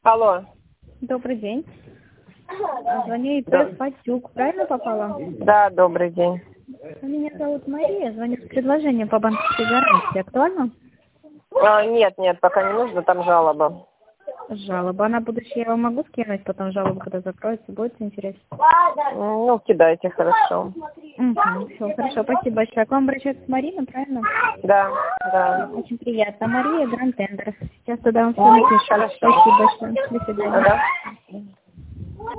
Алло. Добрый день. Звоню ИП Фатюк. Правильно попала? Да, добрый день. Меня зовут Мария. Звоню с предложением по банковской гарантии. Актуально? Нет, пока не нужно, там жалоба. Жалоба. На будущее я вам могу скинуть, потом жалобу, когда закроется. Будет интересно? Ну, кидайте, хорошо. Все, хорошо. Спасибо большое. К вам обращаться с Мариной, правильно? Да. Очень приятно. Мария Гранд Тендер. Сейчас тогда вам все напишу. Хорошо. Спасибо большое. До свидания. Да.